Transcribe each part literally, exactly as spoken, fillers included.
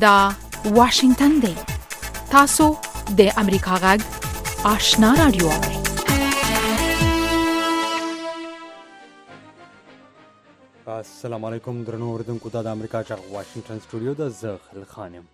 دا واشنگتن دی. تاسو د امریکا غږ آشنا رادیو. السلام علیکم درنو اوریدونکو، دا د امریکا غږ واشنگتن سټوډیو ده. زه خلیل خان یم.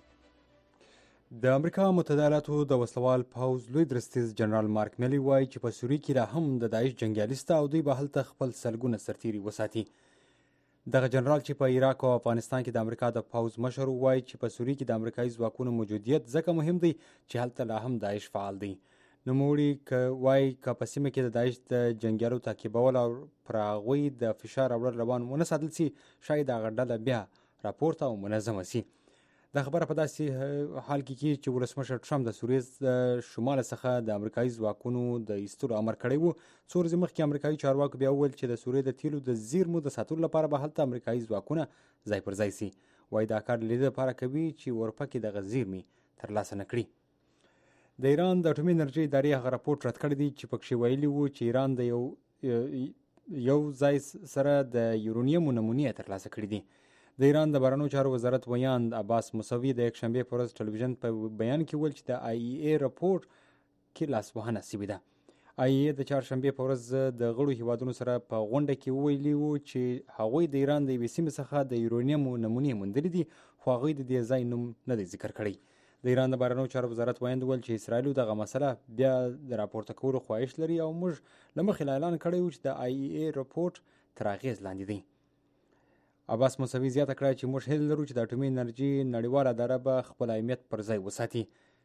د امریکا متحده ایالاتو د وسلوال پوځ لوی درستیز جنرال مارک میلي وایي چې په سوریه کې لا هم د داعش جنګیالي شته او دوی به هلته خپل سلګونه سرتیري وساتي. دغه جنرال چې په عراق او افغانستان کې د امریکا د پوځ مشر وایي چې په سوریه کې د امریکایي ځواکونو موجودیت ځکه مهم دی چې هلته لا هم داعش فعال دی. نوموړي که وایي که په سیمه کې د داعش د جنګیالو تعقیبول او پر هغوی د فشار راوړل روان ونه ساتل سي، شاید هغه ډله بیا راپورته او منظمه سي. دا خبره په داسې حال کې کېږي چې ولسمشر ټرمپ د سوریې د شمال څخه د امریکایي ځواکونو د ایستلو امر کړی و. څو ورځې مخکې امریکایي چارواکو بیا وویل چې د سوریې د تیلو د زیرمو د ساتلو لپاره به هلته امریکایي ځواکونه ځای پر ځای سي. وایي دا کار د لیدو لپاره کوي چې ورپکې دغه زیرمې ترلاسه نه کړي. د ایران د اټومي انرژۍ ادارې هغه راپورټ رد کړی دی چې پکښې ویلي وو چې ایران د یو یو ځای سره د یورونیم نمونې ترلاسه کړي دي. د ایران د بهرنیو چارو وزارت ویاند عباس موسوي د یکشنبې په ورځ ټلویزیون په بیان کې ویل چې د آی ای ای راپورټ کې لاسوهنه سوې ده. آی ای ای د چهارشنبې په ورځ د غړو هیوادونو سره په غونډه کې وویلي وو چې هغوی د ایران د یوې سیمې څخه د یورونیم نمونې موندلې دي، خو هغوی د دې ځای نوم نه دی ذکر کړی. د ایران د بهرنیو چارو وزارت ویاند ویل چې اسرائیل دغه مسله بیا د راپورته کولو خواهش لري او موږ له مخکې اعلان کړی و چې د آی ای ای راپورټ تر اغېز لاندې دی. عباس موسوي زیاته کړه چې موږ هیله لرو چې د اټومي انرژي نړیواله اداره به خپل اهمیت پر ځای وساتي.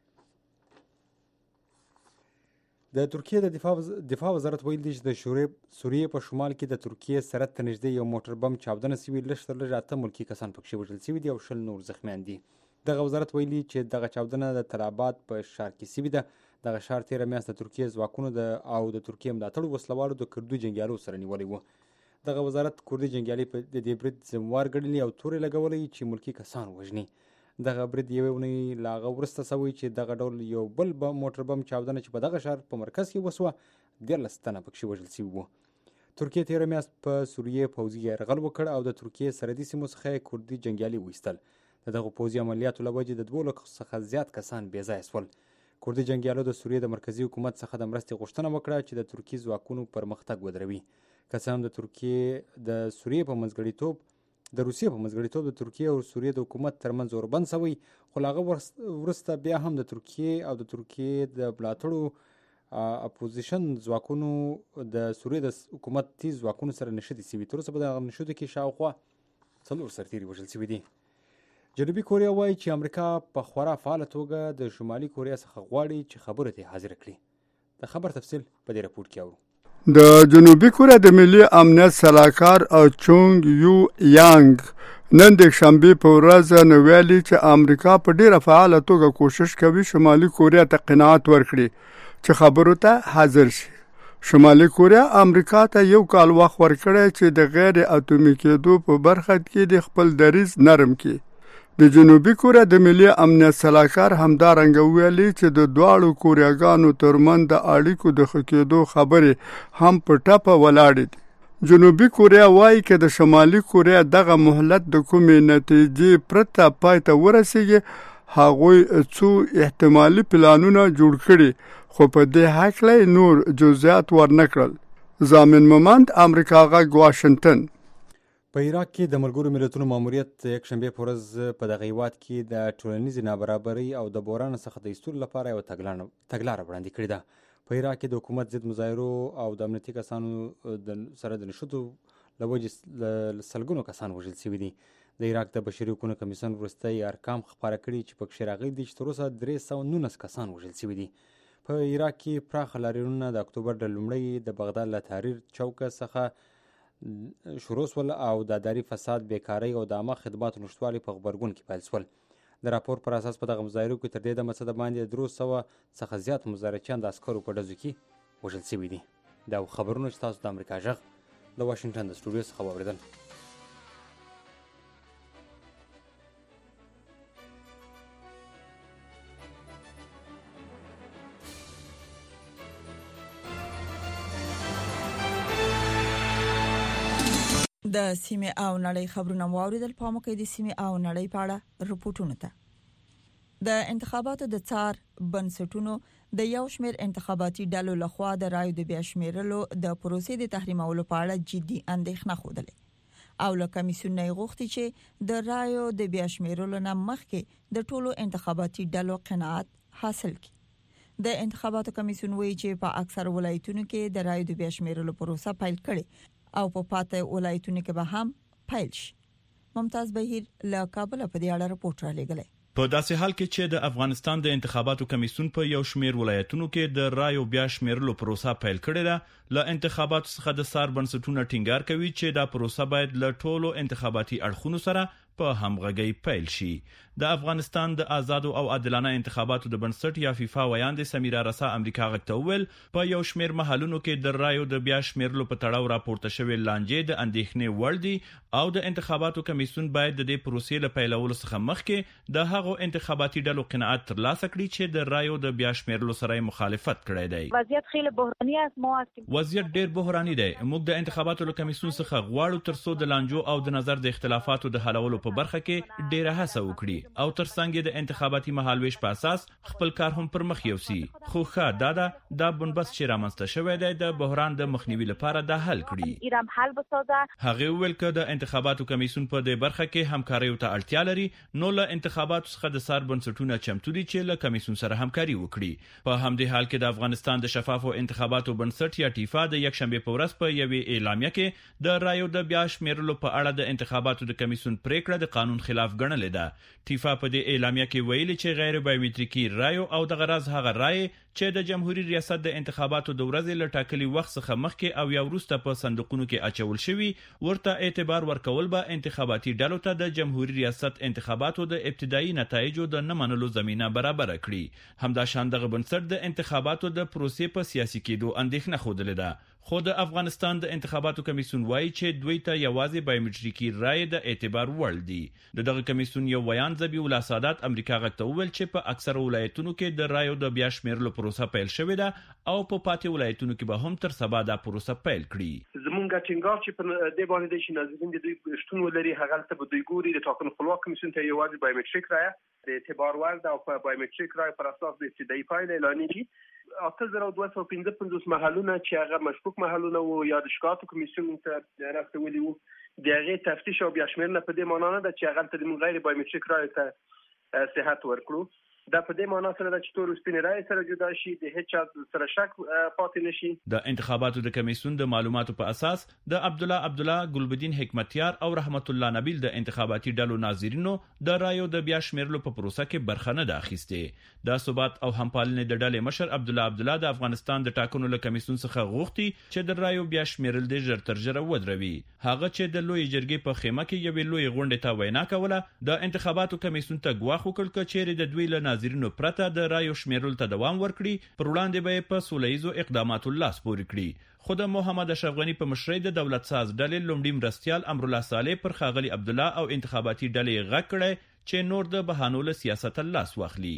د ترکیې د دفاع دفاع وزارت ویل دی چې د سوریې په شمال کې د ترکیې سرحد ته نږدې یو موټر بم چاودنه سوي، لږ تر لږه اته ملکي کسان پکښې وژل سوي دي او شل نور زخمیان دي. دغه وزارت ویلي چې دغه چاودنه د تل اباد په ښار کې سوي ده. دغه ښار تېره میاشت د ترکیې ځواکونو د او د ترکیې ملاتړو وسلوالو د کردو جنګیالو سره نیولی و. دغه وزارت کردي جنګیالي په د دې برید ذموار ګڼلي او تورې لګولی چې ملکي کسان وژني. دغه برید یوې اونۍ له هغه وروسته سوی چې دغه ډول یو بل موټر بم چاودنه چې په دغه ښار په مرکز کې وسوه، دیارلس تنه پکښې وژل سوي وو. ترکیې تېره میاشت په سوریې پوځي یرغل وکړ او د ترکیې سرحدي سیمو څخه یې کردي جنګیالي وایستل. د دغو پوځي عملیاتو له وجې د دوو لکو څخه زیات کسان بې ځایه سول. کردي جنګیالو د سوریې د مرکزي حکومت څخه د مرستې غوښتنه وکړه چې د ترکیې ځواکونو پرمختګ ودروي. که څه هم د ترکیې د سوریې په منځګړیتوب د روسیې په منځګړیتوب د ترکیې او سوریې د حکومت ترمنځ اوربند سوی، خو له هغه وروسته بیا هم د ترکیې او د ترکیې د ملاتړو اپوزیشن ځواکونو د سوریې د حکومتي ځواکونو سره نښتې سوي. تر اوسه په دغه نښتو کې شاوخوا څلور سرتیري وژل سوي دي. جنوبي کوریا وایي چې امریکا په خورا فعاله توګه د شمالي کوریا څخه غواړي چې خبرو ته حاضره کړي. د خبر تفصیل په دې راپورټ کې اورو. د جنوبي کوریا د ملي امنیت سلاکار او چونګ یو یانګ نن د شنبې په ورځ نو ویلي چې امریکا په ډیره فعاله توګه کوشش کوي شمالي کوریا ته قناعت ورکړي چې خبرو ته حاضر شي. شمالي کوریا امریکا ته یو کال وخت ورکړی چې د غیر اټومي کېدو په برخه کې د خپل دریځ نرم کړي. د جنوبي کوریا د ملي امنیت سلاکار همدارنګه ویلي چې د دواړو کوریاګانو ترمنځ د اړیکو د ښه کېدو خبرې هم په ټپه ولاړې دي. جنوبي کوریا وایي که د شمالي کوریا دغه مهلت د کومې نتیجې پرته پای ته ورسیږي، هغوی څو احتمالي پلانونه جوړ کړي، خو په دې هکله نور جزئیات ورنه کړل. زامن ممند، امریکا غږ، واشنگتن. په عراق کې د ملګرو ملتونو ماموریت یکشنبې په ورځ په دغه هیواد کې د ټولنیزې نابرابرۍ او د بحران څخه د ایستلو لپاره یوه تګلاره وړاندې کړې ده. په عراق کې د حکومت ضد مظاهرو او د امنیتي کسانو سره د نښتو له وجې سلګونو کسان وژل سوي دي. د عراق د بشري حقوقو کمیسیون وروستي ارقام خپاره کړي چې پکښې راغلي دي چې تر اوسه درې سوه نولس کسان وژل سوي دي. په عراق کې پراخه لاریونونه د اکتوبر د لومړۍ د بغداد له تحریر چوکه څخه شروع سول او د اداري فساد، بیکارۍ او د عامه خدماتو نشتوالي په غبرګون کې پیل سول. د راپور پر اساس په دغه مظاهرو کې تر دې دمه څه د باندې درې سوه څخه زیات مظاهرچیان د عسکرو په ډزو کې وژل سوي دي. دا خبرونه چې تاسو د امریکا غږ د واشنګټن د سټوډیو څخه واورېدل. د د سیمه او نړۍ خبرونه واوریدل. په موږ کې د سیمه او نړۍ په اړه رپورټونه ده. د انتخاباتو د څار بنسټونو د یو شمېر انتخاباتي ډلو لخوا د رایو د بیا شمیرلو د پروسې د تحریمولو په اړه جدي اندېښنه خوده او له کمیسیون نه غوښتي چې د رایو د بیا شمیرلو نه مخکې د ټولو انتخاباتي ډلو قناعت حاصل کړي. د انتخاباتو کمیسیون وایي چې په اکثر ولایتونو کې د رایو د بیا شمیرلو پروسه پیل کړي او په پاتې ولایتونو کې به هم پیل شي. ممتاز بهیر له کابل په دې اړه رپورټ را لېږلی. په داسې حال کې چې د افغانستان د انتخاباتو کمیسیون په یو شمېر ولایتونو کې د رایو بیا شمیرلو پروسه پیل کړې ده، له انتخاباتو څخه د سار بنسټونه ټینګار کوي چې دا پروسه باید له ټولو انتخاباتي اړخونو سره په همغږي پیل شي. د افغانستان د آزاد او عادلانه انتخاباتو د بنسټ یا فیفا ویاند سمیرا رسا امریکا غږ ول په یو شمېر محلونو کې د رایو د بیا شمیرلو په تړاو راپورته شوی لانجې د اندېښنې وړ دي او د انتخاباتو کمیسیون باید د دې پروسې له پیلولو څخه مخکې د هغو انتخاباتي ډلو قناعت ترلاسه کړي چې د رایو د بیا شمیرلو سره مخالفت کړی دی. وضعیت خیلی بحرانی است. ما وضعیت ډیر بحرانی دی. موږ د انتخاباتو له کمیسیون څخه غواړو ترڅو د لانجو او د نظر د اختلافاتو د حلولو په برخه کې ډیره هڅه وکړي او ترڅنګ د انتخاباتي مهالويش په اساس خپل کار هم پر مخ یوسي. خو ښه دا ده د بنبست چې رامنځته شوی دی د بحران د مخنیوي لپاره د حل کړي. ایران حل بسازه. هغه ویل چې د انتخاباتو کمیسیون په دې برخه کې همکاري ته اړتیا لري، نو له انتخاباتو څخه د سار بنسټونه چمتو دي چې له کمیسیون سره همکاري وکړي. په همدې حال کې د افغانستان د شفافو انتخاباتو بنسټ یا ټیفا د یک شنبه په ورځ په یوې اعلامیه کې د رایو د بیا شمیرلو په اړه د انتخاباتو د کمیسیون پریکړه د قانون خلاف ګڼلې ده. ټیفا په دې اعلامیه کې ویلي چې غیر بایومټریکي رایو او د غرض هغه رای چې د جمهوریت ریاست د انتخاباتو د ورځې له ټاکلي وخت څخه مخکې او یا وروسته په صندوقونو کې اچول شوی ورته اعتبار ورکول به انتخاباتي ډلو ته د جمهوریت ریاست انتخاباتو د ابتدایي نتایجو د نه منلو زمينه برابر کړي. همدا شان دغه بنسټ د انتخاباتو د پروسې په سیاسي کېدو اندېښنه خوده ده. خو د افغانستان د انتخاباتو کمیسیون وایي چې دوی ته یوازې بایومټریکي رای د اعتبار وړ دي. دغه کمیسیون یو ویان ذبی الله سادات امریکا غږ ته وویل چې په اکثر ولایتونو کې د رایو د بیا شمیرلو پروسه پیل شوې ده او په پاتې ولایتونو کې به هم تر سبا دا پروسه پیل کړي. زمونږ ټینګار چې په دې باندې د شنازین د دوی شتون ولري هغه ته به دوی ګوري د ټاکنو خپلواک کمیسیون ته یوازې بایومټریک رای د اعتبار وړ ده او په بایومټریک رای پر اساس د ابتدایي پایله اعلانېږي. اته زره دوه سوه پنځه پنځوس محلونه چې هغه مشکوک محلونه وو یا د شکایتو کمیسیون ته راستولي وو د هغې تفتیش او بیا شمیرنه په دې معنا نه ده چې هغه ته د غیر بایومټریک رای ته صحت ورکړو. دا په دې معنا سره چې تور سپین رای سره جدا شي د هیڅ چا سره شک پاتې نشي. د انتخاباتو د کمیسیون د معلوماتو په اساس د عبد الله عبد الله ګلبدین حکمتیار او رحمت الله نبیل د انتخاباتي ډلو ناظرینو د رایو د بیا شمیرلو په پروسه کې برخه نه ده اخیسته. د ثبات او همپالنې د ډلې مشر عبد الله عبد الله د افغانستان د ټاکنو له کمیسیون څخه غوښتي چې د رایو بیا شمیرل د ژر تر ژره ودروي. هغه چې د لوی جرګې په خیمه کې یوې لوی غونډې ته وینا کوله د انتخاباتو کمیسیون ته ګواښ وکړ چې چیرې د دوی له ناظرینو پرته د رایو شمیرل ته دوام ورکړي پر وړاندې به په سولهیزو اقداماتو لاس پورې کړي. خو د محمد اشرف غنی په مشرۍ د دولت ساز ډلې لومړي مرستيال امرالله صالح پر ښاغلي عبد الله او انتخاباتي ډلې غږ کړی چې نور د بهانو له سیاست لاس واخلي.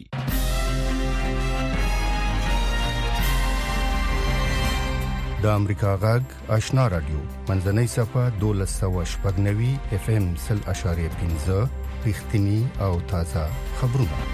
د امریکا غږ آشنا رادیو منځنۍ صفه دولس سوه شپږ نوي اف ام سل اشاریه پنځه رښتینی او تازه خبرونه.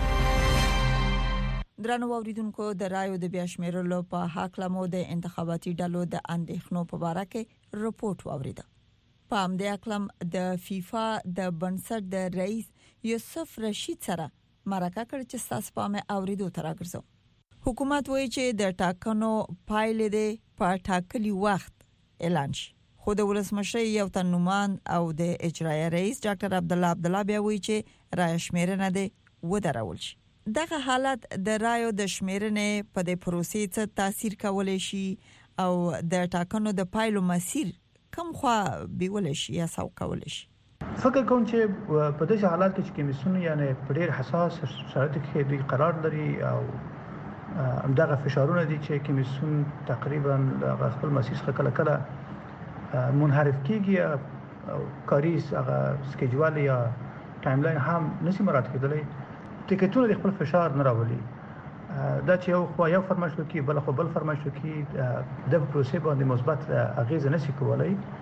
درنو اوریدونکو د رایو د بیا شمیرلو په حق لمو د انتخاباتي ډلو د اندېښنو په اړه کې رپورټ واوریده. په همدې اقلم د فیفا د بنسټ د رئیس یوسف رشید سره مرکه کړ چې تاسو په مې اوریدو تر راګرځو. حکومت وایي چې د ټاکنو پایلې د په ټاکلي وخت اعلان شي. خو د ولسمشر یو تنومان او د اجرایي رئیس ډاکټر عبد الله عبد الله بیا وایي چې رای شمیرنه ده ودرول شي. دغه حالت د رایو د شمیرنې په د پروسې څخه تاثیر کولای شي او د ټاکنو د پایلو مسیر کوم خوا بیول شي یا ساو کولای شي. فکر کوم چې په دغه حالت کې کمیسیون یعنی په ډېر حساس شرایطو کې دوی قرار لري او همدغه فشارونه دي چې کمیسیون تقریبا د خپل مسیر څخه کله کله منحرف کیږي او کاری هغه سکیجول یا ټایم لاین هم نشي مراعات کېدلی. ټیکټونه د خپل فشار نه راولي. دا چې یو خو یو فرمایش وکړي بل خو بل فرمایش وکړي د پروسې باندې مثبت اغیزه نشي کولای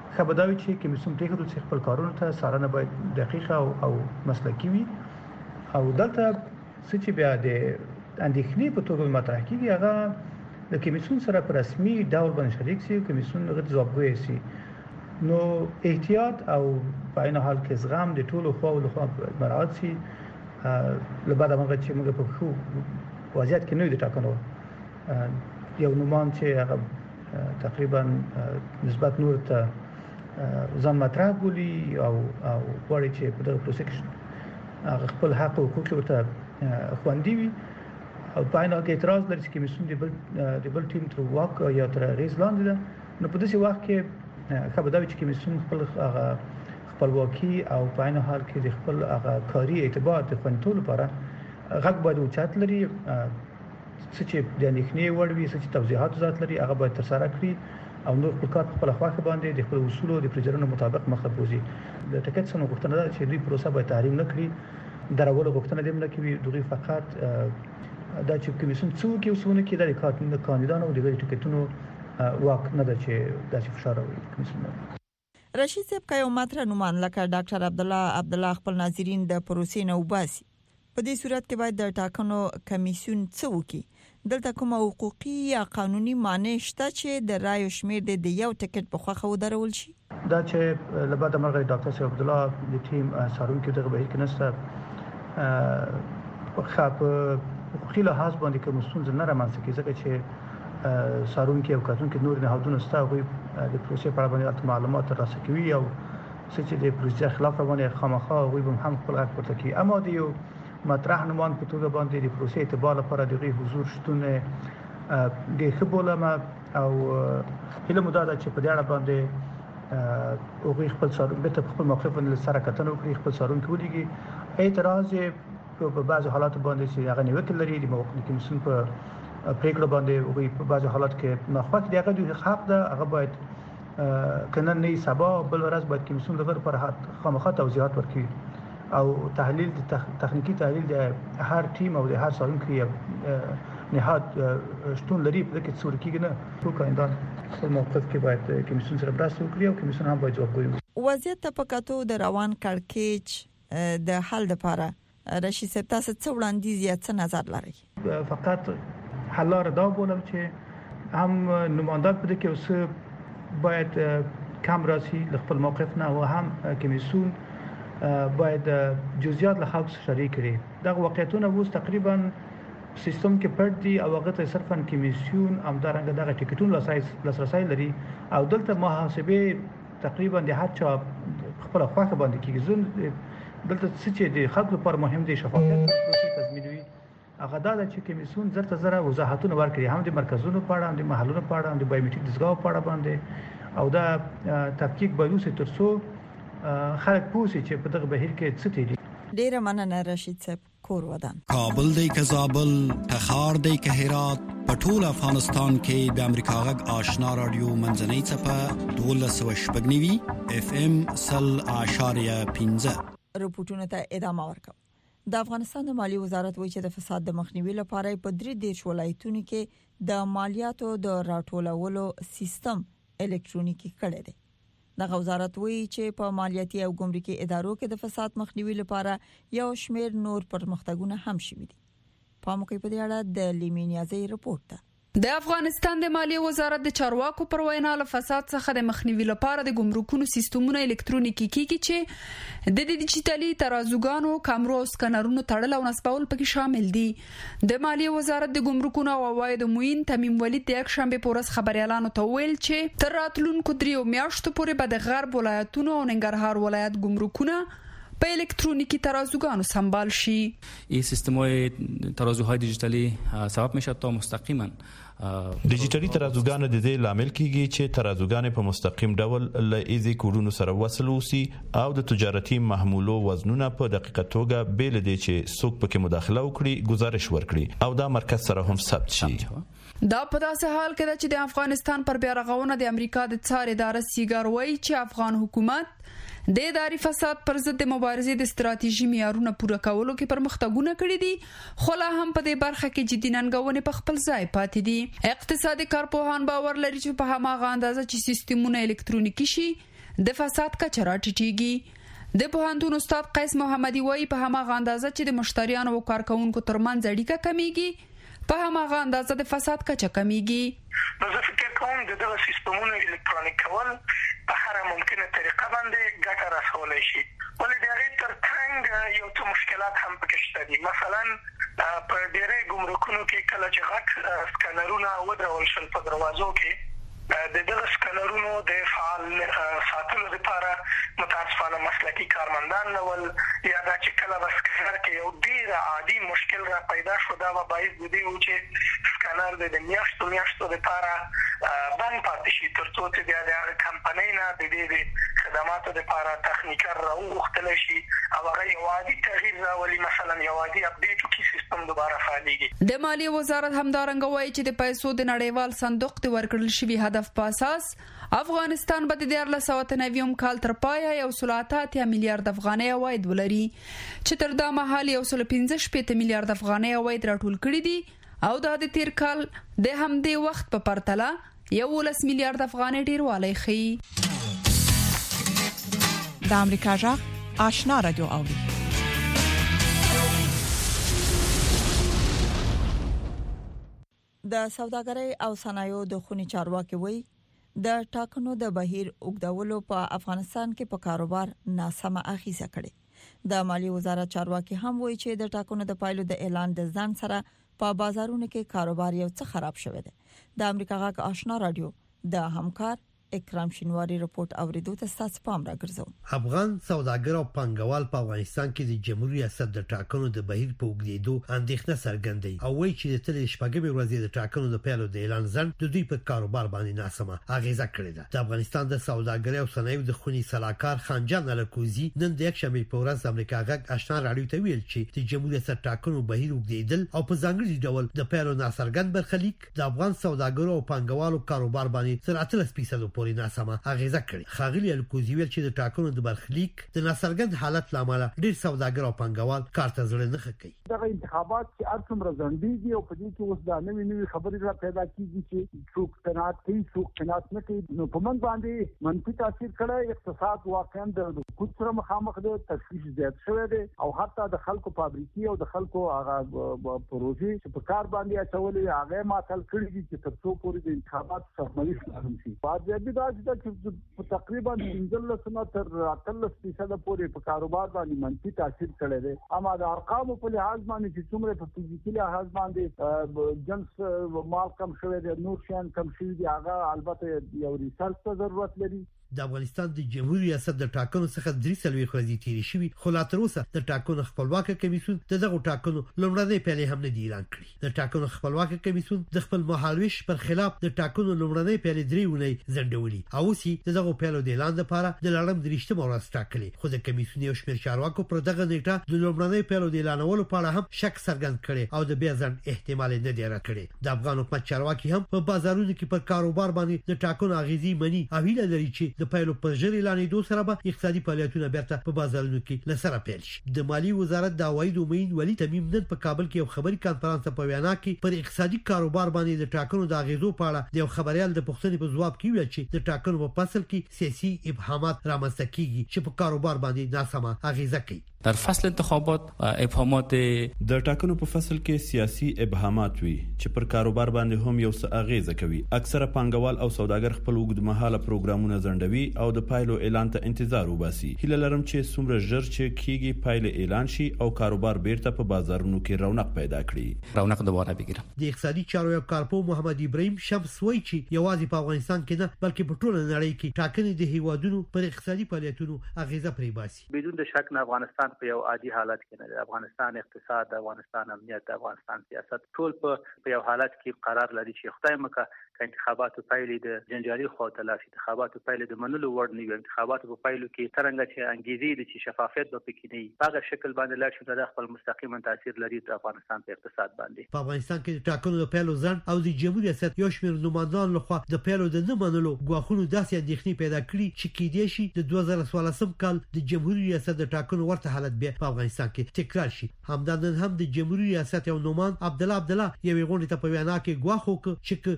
خبرداري چې کمیسیون پریکړه چې خپل کارونه ته سارنه باید دقیقه او, او مسلکي وي او دلته چې بیا د اندېښنې په توګه مطرح کیږي هغه د کمیسیون سره په رسمي ډول باندې شریک شي کمیسیون هغه ځوابګوی شي نو احتیاط او په عین حال کې زغم د ټولو خواو له خوا مراعات شي لبعد هغه چې موږ په خو وضعیت کې نه د ټاکنو یو نومان چې هغه تقریبا نسبت نور ته ځان مطرح بولی او او وړي چې په دغه پروسه کې خپل حق او حقوق ورته خوندي وي او په عین حال کې اعتراض لري چې کمیسیون د بل د بل ټیم تر واک یا تر ریس لاندې ده نو په داسې وخت کې خبرداري چې کمیسیون خپل هغه خپلواکي او په عین حال کې د خپل هغه کاري اعتبار د خوندیتوب لپاره غږ باید اوچت لري څه چې د اندېښنې وړ وي څه چې توضیحات ذات لري هغه باید ترسره کړي او نور خپل کار خپل خواخه باندې د خپل اصول او د پروسیجرونو مطابق مخه بوزي د ټکټ سره غوښتنه ده چې دوی پروسه باید تحریم نه کړي درول غوښتنه دې نه کوي دوی فقط دا چې کمیسیون څوک یو څونه کې د کاندیدانو او د ټکټونو واک نه ده چې داسې فشار راوړي کمیسیون رشید صاحب کایو ماتره نومان لکه ډاکټر عبد الله عبد الله خپل ناظرین د پروسې نه وباسي په دې صورت کې باید د ټاکنو کمیسیون څه وکړي دلته کوم حقوقي یا قانوني معنی شته چې د رایو شمیر د یو ټکټ په خوخه ودرول شي دا چې لبعد مرغه ډاکټر صاحب عبد الله د ټیم سارون کې دغه بهیر کې نسته خو په حقوقي لحاظ باندې کوم ستونزې نه رامنځته کیږي ځکه چې سارون کې او کاتون کې نور نهادونه ستا وي د پروسې په اړه باندې معلومات ترلاسه کوي او چې د پروسې خلاف باندې خامخا وي به هم خپل حق ورته کوي اما د یو مطرح نومان په توګه باندې د پروسې اعتبار لپاره د حضور شتون د خبرولمه او هله مداده چې په دې اړه باندې او خپل سارون به خپل موقف باندې سره کتنه وکړي خپل سارون کې ودیږي اعتراض په بعض حالات باندې چې هغه نیوکه لري د موقف کمیسیون په پریکړه باندې او په بعض حالات کې ناخوښ دي هغه د حق ده هغه باید کنه نه سبا بل ورځ باید کمیسیون لپاره پر خامخا توضیحات ورکړي او تحلیل تخنیکی تحلیل د هر ټیم او د هر سارون کې نهاد شتون لري په کې څور کېږي نه ټول کاندان خپل موقف کې باید کمیسیون سره برابر وکړي او کمیسیون هم باید جواب وکړي وضعیت په کتو د روان کړکېچ د حل لپاره رشید صاحب تاسو څه وړاندیز یا څه نظر لرئ فقط حل لاره دا بولم چې هم نمایندان په دې کې اوس باید کم راسي خپل موقف نه او هم کمیسیون باید جزئیات له خلکو شریک کړي دا واقعیتونه اوس تقریبا سیستم کې پټ دي او هغه ته صرفا کمیسیون امدارنګ دغه ټیکټونو لاسرسي لري او دلته محاسبه تقریبا د هر چا خپل خواخه باندې کیږي دلته چې د خلکو لپاره مهم دي شفافیت پروسې تضمینوي هغه دا چې کمیسیون زرته زره وضاحتونه ورکړي هم د مرکزونو په اړه هم د محلونو په اړه هم د بایومټریک دستګاو په اړه باندې او دا تحقیق باید وسي ترڅو خلک پوښي چې په دغه بهیر کې څه تیری ډیره مننه رشید صاحب کور ودان کابل دی که زابل تخار دی که هرات پټول افغانستان کې د امریکا غږ آشنا رادیو منځنۍ چپه دولس وشپګنیوي اف ام سل اشاریه پنځه رپورټونه ته ادامه ورکوم د افغانستان د مالی وزارت وایي چې د فساد د مخنیوي لپاره په درې دیرش ولایتونو کې د مالیاتو د راټولولو سیستم الکترونیکی کړی دی د وزارت وایي چې په مالیاتي او ګمرکي ادارو کې د فساد مخنیوي لپاره یو شمېر نور پرمختګونه هم شوي دي په موږ په دې اړه د لیمینیازي رپورت ده د افغانستان د مالیې وزارت د چارواکو پر وینا له فساد څخه د مخنیوي لپاره د ګمرکونو سیستمونه الکترونیکی کیږي چې د ډیجیټلي ترازوګانو کامرو او سکانرونو تړل او نصبول پکې شامل دي د مالیې وزارت د ګمرکونو او عواید موین تمیم ولید د یک شنبه پورس خبريالانو ته ویل چې تر راتلونکو دریو میاشتو پورې به د غرب ولایتونو او ننګرهار ولایت ګمرکونه په الکترونیکی ترازوگانو سنبال شي. این سیستم‌های ترازوهای دیجیتالی سبب میشه تا مستقیما دیجیټلي ترازوګان د دې لامل کیږي چې ترازوګان په مستقیم ډول له ایزي کوډونو سره وصل وسی او د تجارتي محمولو وزنونه په دقیقه توګه بیل دي چې څوک پکې مداخله وکړي گزارش ورکړي او دا مرکز سره هم ثبت شي. دا په داسې حال کې چې د افغانستان پر بیا رغونه د امریکا د څار اداره سیګار وایي چې افغان حکومت د اداري فساد پر ضد د مبارزې د ستراتیژي معیارونو پوره کولو کې پرمختګونه کړي دي خو لا هم په دې برخه کې جدي ننګونې په خپل ځای پاتې دي. اقتصادي کارپوهان باور لري چې په هماغه اندازه چې سیستمونه الکترونیکی شي د فساد کچه راټیټیږي। د پوهنتون استاد قیس محمدي وایي په هماغه اندازه چې د مشتریانو او کارکونکو ترمنځ اړیکه کمیږي په هماغه اندازه د فساد کچه کمیږي۔ نو زه فکر کوم د دغه سیستمونو الکترونیک کول په هر ممکنه طریقه باندې ګټه رسولی شي، ولې د هغې تر څنګ یو څه مشکلات هم پکې شته دي. مثلا په ډېری ګمرکونو کې کله چې غټ سکانرونه ودرول شول په دروازو کې، د دغه سکانرونو د فعال ساتلو لپاره متاسفانه مسلکي کارمندان نه ول، یا دا چې کله به سکانر کې یو ډېر عادي مشکل را پیدا شو، دا به باعث د دې و چې سکانر د میاشتو میاشتو لپاره بند پاتې شي، تر څو چې بیا د هغه کمپنۍ نه د دې د خدماتو لپاره تخنیکر راوغوښتلی شي او هغه یو عادي تغییر راولي، مثلا یو عادي اپډیټ وکړي، سیستم دوباره فعالېږي۔ د مالیې وزارت همدارنګه وایي چې د پیسو د نړیوال صندوق د ورکړل شوي هدف په اساس افغانستان به د دیارلس سوه اته نوي کال تر پایه یو سل اته اتیا میلیارډ افغانۍ عواید ولري، چې تر دا مهال یو سل پنځه شپېته میلیارډ افغانۍ عواید راټول کړي دي او دا د تیر کال د همدې وخت په پرتله یولس میلیارډ افغانۍ ډیروالی ښیي۔ د امریکا غږ آشنا رادیو اوري. د سوداګرۍ او صنایعو د خونی چارواکي وایي د ټاکنو د بهیر اوږدولو په افغانستان کې په کاروبار ناسمه اغیزه کړې۔ د مالیې وزارت چارواکي هم وایي چې د ټاکنو د پایلو د اعلان د ځان سره په بازارونو کې کاروبار یو څه خراب شوی دی۔ د امریکا غږ آشنا رادیو د همکار اکرام شینواری رپورت اوریدو ته ستاسو پام راګرځوم. افغان سوداګر او پانګوال په افغانستان کې د جمهوریت ریاست د ټاکنو د بهیر په اوږدېدو اندېښنه څرګندوي او وایي چې د تل شپږمې ورځې د ټاکنو د پیلو د اعلان ځنډ د دوی په کاروبار باندې ناسمه اغیزه کړې ده. د افغانستان د سوداګرۍ او صنایعو د خونی صلاحکار خانجان الکوزي نن د یکشنبه په ورځ د امریکا غږ آشنا رادیو ته ویل چې د جمهوریت ریاست ټاکنو بهیر اوږدېدل او په ځانګړي ډول د پیلو ناڅرګند برخلیک د افغان سوداګرو او پانګوالو کاروبار باندې تر اتلس فیصد پورې ناسمه اغیزه کړې. خاغلی الکوزي ویل چې د ټاکنو د برخلیک د ناڅرګند حالت لامل ډیر سوداګر او پانګوال کار ته ځړ نه کوي. دغه انتخابات چې ارڅومره ځنډيږي او په دې کې اوس د نوې نوې خبرې را پیدا کیږي چې څوک قناعت کوي څوک قناعت نه کوي، نو په من باندې منفي تاثیر کړی. اقتصاد واقعا د کوڅ سره مخامخ دی، تشویش زیات شوی دی او حتی د خلکو فابریکې او د خلکو هغه پروژې چې په کار باندې اچولې هغه ماتل کړي دي چې تر څو پورې د انتخابات سرمایه لازم شي. باید دا چې تقریبا پنځلس نه تر اتلس فیصد پورې په کاروبار باندې منفي تاثیر کړی دی. اما د ارقامو په لحاظ باندې چې څومره په فزیکي لحاظ باندې جنس مال کم شوی دی، نور شیان کم شوی دی، هغه البته یو ریسرچ ته ضرورت لري. د افغانستان د جمهوریت ریاست د ټاکنو څخه درې څلوېښت ورځې تیرې شوې، خو لا تر اوسه د ټاکنو خپلواک کمیسیون د دغو ټاکنو لومړنۍ پیلې هم نه دی اعلان کړې. د ټاکنو خپلواک کمیسیون د خپل مهالویش پر خلاف د ټاکنو لومړنۍ پیلې درې ونې ځنډولې او اوس د دغو پیلو د اعلان لپاره د لړم درېشتمه ورځ ټاکلې، خو د کمیسیون یو شمېر چارواکو پر دغه نیټه د لومړنۍ پیلو د اعلانولو په اړه هم شک څرګند کړي او د بیا ځنډ احتمال نه دی رد کړی. د افغان حکومت چارواکي هم په بازارونو کې پر کاروبار باندې د ټاکنو اغیزي مني او هیله لري چې د پیلو پر ژر اعلانېدو سره به اقتصادي فعالیتونه بیرته په بازارونو کې لسره پیل شي. د مالیې وزارت د عواید ومین ولی تمیم نن په کابل کې یو خبري کانفرنس په وینا کې پر اقتصادي کاروبار باندې د ټاکنو د اغیزو په اړه د یو خبريال د پوښتنې په ځواب کې ویل چې د ټاکنو په فصل کې سیاسي ابهامات رامنځته کیږي چې په کاروبار باندې ناسمه اغیزه کوي. در فصل انتخابات ابهامات د ټاکنو په فصل کې سیاسي ابهامات وي چې پر کاروبار باندې هم یو څه اغیزه کوي. اکثره پانګوال او سوداګر خپل اوږدمهاله پروګرامونه ځنډوي او د پایلو اعلان ته انتظار وباسي. هیله لرم چې څومره ژر چې کیږي پایله اعلان شي او کاروبار بیرته په بازارونو کې رونق پیدا کړي. رونق دوباره بګیره. د اقتصادي چارو یو کارپو محمد ابراهیم شمس وایي چې یوازې په افغانستان کې نه بلکې په ټوله نړۍ کې ټاکنې د هیوادونو پر اقتصادي فعالیتونو اغیزه پرې باسي. بدون شک نه افغانستان په یو عادي حالت کې نه دی. افغانستان اقتصاد، د افغانستان امنیت، د افغانستان سیاست ټول په یو حالت کې قرار لري چې خدای مکه ک انتخاباتو پایلې د جنجالي خو تلافي، انتخاباتو پایلې د منلو وړ نه وي. انتخاباتو په پایلو کې څنګه چې انګیزې د چې شفافیت به پکې نه وي، هغه شکل باندې لاړ شي د خپل مستقیما تاثیر لري د افغانستان په اقتصاد باندې. په افغانستان کې د ټاکنو د پیلو ځنډ او د جمهوریت ریاست یو شمېر نمائندان لخوا د پیلو د نه منلو غواخونو داسې اندېښنې پیدا کړې چې کېدای شي د دوه زره څوارلسم کال د جمهوریت ریاست د ټاکنو ورته حالت بیا په افغانستان کې تکرار شي. همدان هم د جمهوریت ریاست یو نومان عبد الله عبد الله یو غونډه ته په وینا کې غواخو چې چیرې د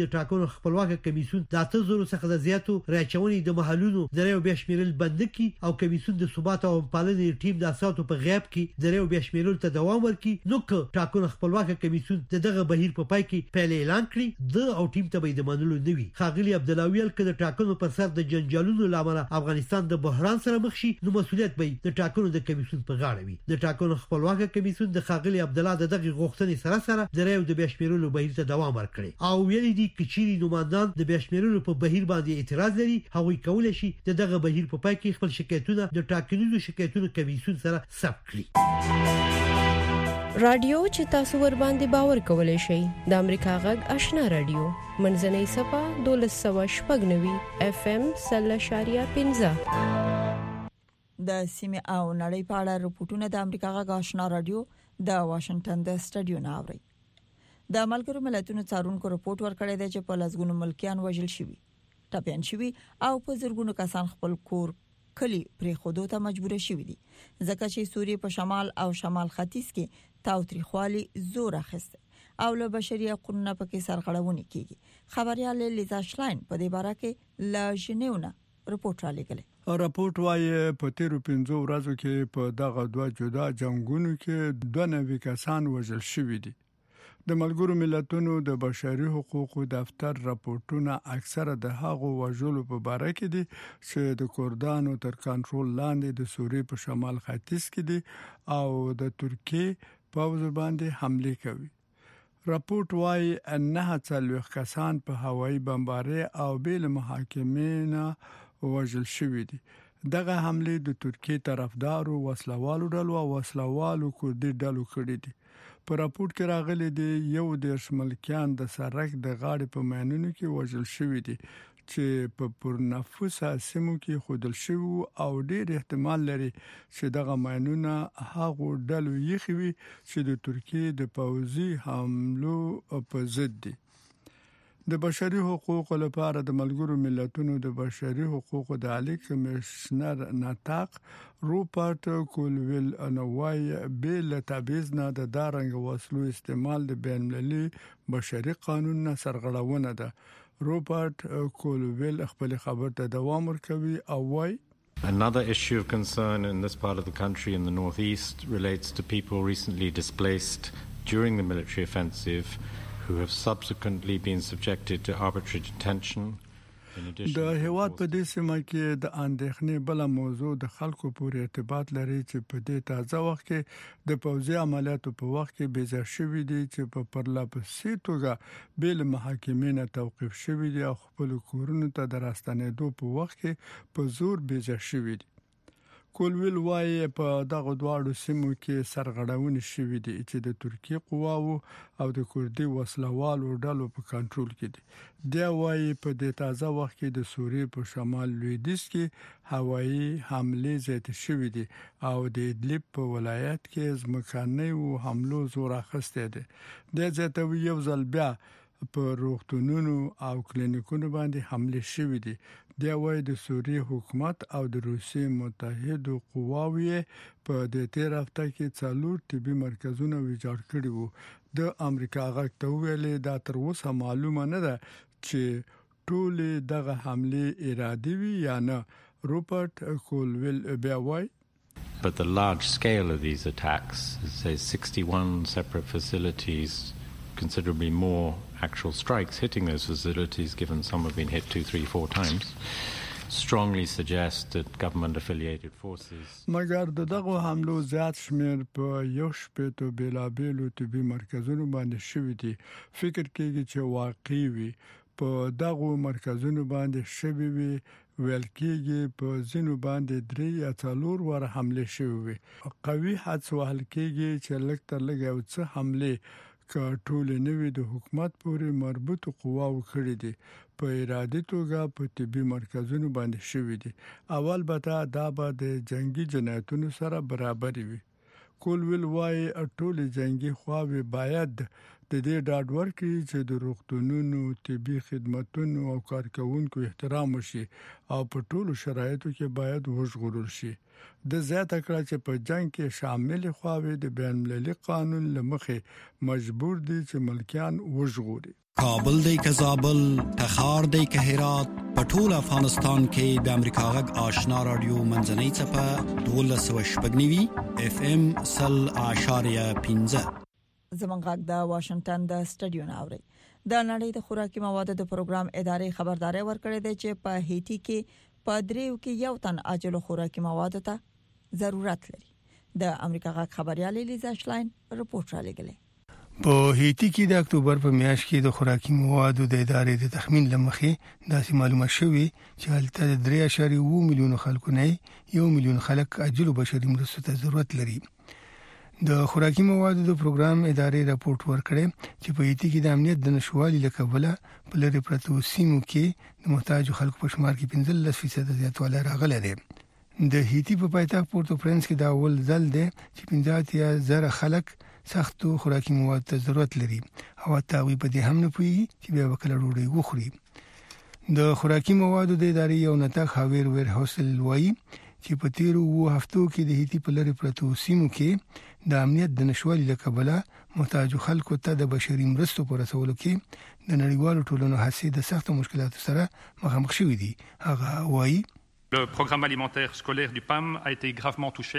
د ټاکنو خپلواک کمیسیون د اته زره څخه زیاتو راچونې د محلونو دریو بیا شمیرل بند کی او کمیسیون د ثبات او پالنې ټیم د اساسو په غیاب کې دریو بیا شمیرل ته دوام ورکړي نو که ټاکنو خپلواک کمیسیون دغه بهیر په پای کې پیل اعلان کړي د او ټیم ته به د منلو نوي خاغلی عبدالویل کده ټاکنو پر سر د جنجالونو لامل افغانستان د بحران سره مخ شي نو مسولیت به د ټاکنو د کمیسیون په غاړه وي د ټاکنو خپلواک کمیسیون د خاغلی عبدالله دغه غوښتنې سره سره دریو د بشمیرلو بهیر ته دوام ورکړي او ویلي دي کچيري نوماندان د بشمیرلو په بهیر باندې اعتراض لري هغوی کولای شي دغه بهیر په پای کې خپل شکایتونه د ټاکنو شکایتونو کمیسیون سره ثبت کړي رادیو چې تاسو ور باندې باور کولای شئ د امریکا غږ آشنا رادیو منځنۍ صفه دولس شپږ نوي اف ام سل شاریه پنځه د سیمه او نړۍ په اړه رپورټونه د امریکا غږ آشنا رادیو د واشنگټن د سټډیو نه اوري د ملګرو ملتونو څارونکو رپورټ ورکړی دی چې په لږونو ملکیان وژل شوي ټاپیان شوي او په زرګونو کسان خپل کور کلی پرې خودو ته مجبور شوي دي ځکه چې سوریه په شمال او شمال ختیځ کې تاوتریخوالي زور اخیسته او له بشري حقوقو پکې سرغړونه کیږي خبريال لیزا شلاین په دې باره کې لا ژنیونه رپورټ را لګل راپورټ وايي په تیرو پنځو ورځو کې په دغه دوه جدا جنگونو کې دوه نوي کسان وژل شوي دي د ملګرو ملتونو د بشري حقوقو دفتر راپورټونه اکثره د هغو وژلو په اړه کې دي چې د کردانو تر کنټرول لاندې د سوریې په شمال ختیځ کې دي او د ترکیه په وزر باندې حمله کوي راپورټ وايي انه څلويخ کسان په هوایي بمباري او بیل محاکمې نه وژل شوي دي دغه حمله د ترکیه طرفدارو وسلوالو ډلو او وسلوالو کوردي ډلو کړې دي په راپورټ کې راغلي دي یو د شملکیان د سرک د غاړې په ماینونو کې وژل شوی دي چې په پرنفوسه سیمو کې خودل شوی او ډیر احتمال لري چې دغه ماینونه هغه ډلو یخوي چې د ترکیه د پوځي حملو په ضد دي د بشري حقوقو لپاره د ملګرو ملتونو د بشري حقوقو د عالی کمشنر ناتاق روپرت کولویل انوای بیل تبعیض نه د دارنګ وسلو استعمال د بین المللي بشري قانون نه سرغړونه ده روپرت کولویل خپل خبر ته دوام ورکوي او وايي Another issue of concern in this part of the country in the northeast relates to people recently displaced during the military offensive who have subsequently been subjected to arbitrary detention. د هیواد په دې سیمه کې د اندېښنې بل موضوع د خلکو پورې ارتباط لري چې په دې تازه وخت کې د پوځي عملیاتو په وخت کې بېځای شوي دي چې په پرلپسې توګه بیل محاکمې نه توقيف شوي دي او خپل کورونو ته د راستنېدو په وخت کې په زور بېځای شوي دي کولویل وايي په دغه دواړو سیمو کې سرغړونې شوې دي چې د ترکیه قواو او د کوردي وسلوالو ډلو په کنټرول کې دي دا وايي په دې تازه وخت کې د سوریې په شمال لویدیځ کې هوایي حمله زیات شوې دي او د ادلب په ولایت کې ځمکني او حملو زور اخیسته دي د ځاتوي یو ځل بیا په روغتونونو او کلینیکونو باندې حمله شوې دي دا وايي د سوریې حکومت او د روسیې متحده قواوې په دې تیر هفته کې څلور طبي مرکزونه ویجاړ کړي وو د امریکا غږ ته ویلي دا تر اوسه معلومه نه ده چې ټول دغه حمله ارادي وي یا نه روپرت کولویل بیا وايي But the large scale of these attacks, say sixty-one separate facilities, considerably more actual strikes hitting those facilities, given some have been hit two, three, four times, strongly suggest that government-affiliated forces. مګر دغه حملو زیات شمیر په یو شپږ بیلابېلو طبي مرکزونو باندې شوې دي فکر کېږي چې واقعي وي په دغه مرکزونو باندې شوې وي ویل کېږي په ځینو باندې درې یا څلور ور حمله شوې وي قوي حدس وهل کېږي چې لږ تر لږه یو څه حمله کټول نوې د حکومت پورې مربوط قواو کړې دي په ارادي توګه په طبي مرکزونو باندې شوې دي اول به دا به د جنگي جنایتونو سره برابر وي کولویل وايي ټول جنگي خواوې باید د دې ډاډ ورکړي چې د روغتونونو طبي خدماتونو او کارکونکو احترام وشي او په ټولو شرایطو کې باید وژغورل شي د زیاته کړه چې په جنگ کې شامل خواوې د بین المللي قانون لمخې مجبور دي چې ملکیان وژغوري کابل دی که زابل، تخار دی که هرات، پټول افغانستان کې د امریکا غږ آشنا رادیو منځنۍ چپه دولس و شپږنیوي اف ام سل اشاریه پنځه زمونږ غږ د واشنگټن د سټډیو ناوړي د نړۍ د خوراکي موادو د پروګرام ادارې خبرداري ورکړې ده چې په هیټي کې په دریو کې یو تن اجل خوراکي موادو ته ضرورت لري. د امریکا غږ خبريال لیزا شلاین رپورټ را لګلې. په هیټي کې د اکتوبر په میاشت کې د خوراکي موادو د ادارې د تخمین لمخې داسې معلومات شوي چې هلته د درې اعشاریه اووه میلیون خلکو نه یو میلیون خلک اجل بشري مرستو ته ضرورت لري. د خوراکي موادو د پروګرام ادارې راپورټ ورکړی چې په هیټي کې د امنیت د نشوالي لکبله په لری پرتو سیمو کې د محتاج خلکو په شمار کې پنځلس فیصد زیاتوالی راغلی دی. د هیټي په پایتخت پورتو پرنس کې دا اول ځل دی چې پنځه اتیا زره خلک سختو خوراکي موادو ته ضرورت لري او تاوی په دې هم نه پوي چې بیا وکړه ډوډۍ وخوري. د خوراکي موادو د ادارې یو نتاق هاویر ویر هوسل وایي چې په تیرو وو هفتو کې د هیټي په لری پرتو سیمو کې د امنیت د نشوالي لکبله محتاج خلکو ته د بشري مرستو پر رسولو کې د نړیوالو ټولنو هڅې د سخت مشکلاتو سره مخامخ شوې دي. هغه وایي Le programme alimentaire scolaire du P A M a été gravement touché.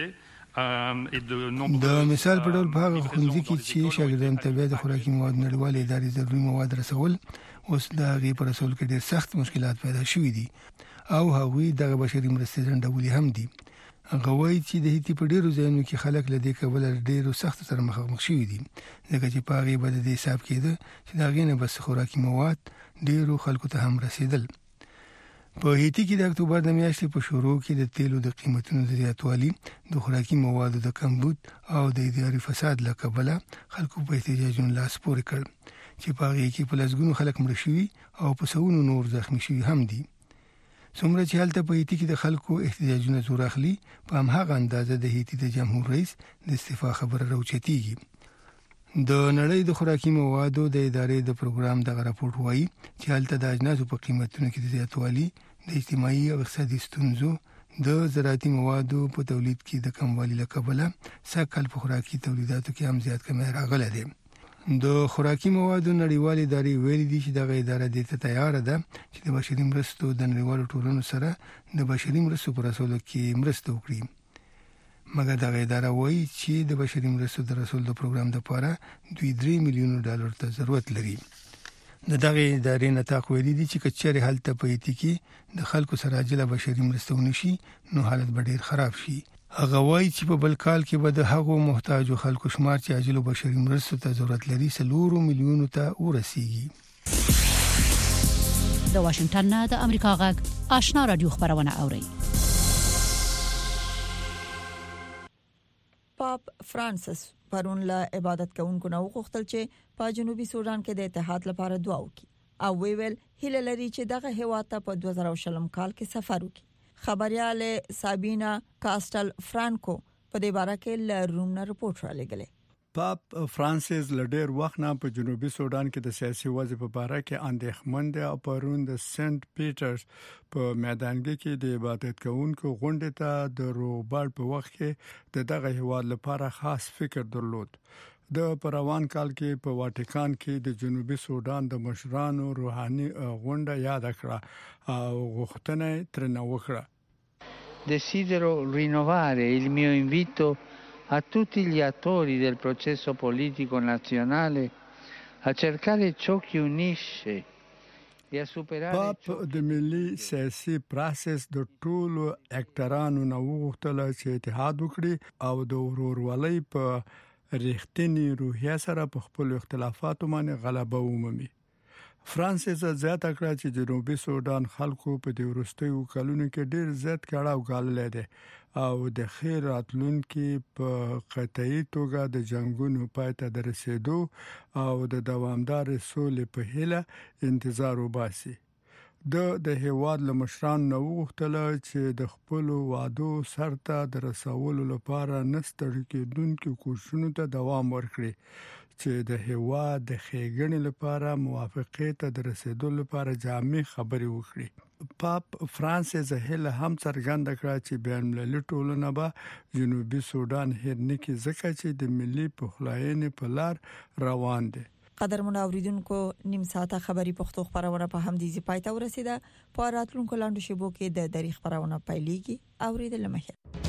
د مثال په ډول په هغه ښوونځي کې چې شاګردانو ته د خوراکي موادو نړیوالې ادارې ضروري مواد رسول اوس د هغې په رسول کې ډېر سخت مشکلات پیدا شوي دي او هغوی دغه بشري مرستې ځنډولې هم دي. هغه وایي چې د هیټي په ډېرو ځایونو کې خلک له دې کبله ډېرو سختو سره مخامخ شوي دي ځکه چې په هغې به د دې حساب کېده چې د هغې نه بس خوراکي مواد ډېرو خلکو ته هم رسېدل. په هیټي کې د اکتوبر د میاشتې په شروع کې د تیلو د قیمتونو د زیاتوالي د خوراکي موادو د کمبود او د اداري فساد له کبله خلکو په احتجاجونو لاس پورې کړ چې په هغې کې په لسګونو خلک مړه شوي او په سوونو نور زخمي شوي هم دي. څومره چې هلته په هیټي کې د خلکو احتجاجونه زور اخلي په هماغه اندازه د هیټي د جمهور رئیس د استعفا خبره راوچتېږي. د نړۍ د خوراکي موادو د ادارې د پروګرام دغه راپورټ وایي چې هلته د اجناسو په قیمتونو کې د زیاتوالي د اجتماعي او اقتصادي ستونزو د زراعتي موادو په تولید کې د کموالي له کبله سږکال په خوراکي تولیداتو کې هم زیات کمی راغلی دی. د خوراکي موادو نړیوالې ادارې ویلي دي چې دغه اداره دې ته تیاره ده چې د بشري مرستو د نړیوالو ټولنو سره د بشري مرستو په رسولو کې مرسته وکړي. مګر دغه اداره وایي چې د بشري مرستو د رسول د پروګرام لپاره دوی درې میلیون ډالر ته ضرورت لري. د دغه ادارې نتاق ویلي دي چې کچېرې هلته په هیټي کې د خلکو سره عاجله بشري مرسته ونشي نو حالت به ډېر خراب شي. هغه وایي چې په بل کال کې به د هغو محتاجو خلکو شمار چې عاجله بشري مرستو ته ضرورت لري څلورو میلیونو ته ورسیږي. د واشنگټن نه د امریکا غږ آشنا رادیو خبرونه اوري. پاپ فرانسیس پرون له عبادت کوونکو نو غوښتل چې په جنوبي سودان کې د اتحاد لپاره دعا وکړي او ویل هیله لري چې دغه هیواد ته په دوه زره شلم کال کې سفر وکړي. خبريال سابینا کاستل فرانکو په دې باره کې له روم نه رپورټ را لګلې. پاپ فرانسیس لډیر وخت نه په جنوبي سودان کې د سیاسي وضع په اړه کې اندېښمن دی او پرون د سنت پیټرز په میدانګي کې د عبادت کوونکو غونډه ته د روبرت په وخت کې د دغه هیواد لپاره خاص فکر درلود. د پروان کال کې په واټیکان کې د جنوبي سودان د مشرانو روحاني غونډه یاد کړه او غوښتنه ترنه وکړه. Desidero rinnovare il mio invito a tutti gli attori del processo politico nazionale a cercare ciò che unisce e a superare پاپ د ملي سیاسي پروسس د ټولو اکټرانو نو وغوښتل چې اتحاد وکړي او د ورورولۍ په ریښتینی روحیه سره په خپل اختلافاتو باندې غلبه ومومي. فرانسیس زیاته کړه چې جنوبي سودان خلکو په دې وروستیو کلونو کې ډېر زیات کړهو غالل دي او د خیر راتلونکو په قطعي توګه د جنگونو پای ته رسیدو او د دوامدار سولې په هیله انتظار وباسي. د د هیواد لمشران نو وغوښتل چې د خپل وعدو سرته د رسولو لپاره نستړي کېدونکو کوششونو ته دوام ورکړي چې د هیواد د ښېګڼې لپاره موافقې ته د رسیدو لپاره جامع خبرې وکړي. پاپ فرانسیس هله هم څرګنده کړه چې بین المللي ټولنه به جنوبي سودان هېر نه کړي ځکه چې د ملي پخلاینې په لار روان دي. قدرمن اوریدونکو نیم ساعته خبري پښتو خبرونه په هم دي زی پاتې ورسیده په راتلونکو لاندو شبو کې د دری خبرونه پیلېږي اوریدل مخه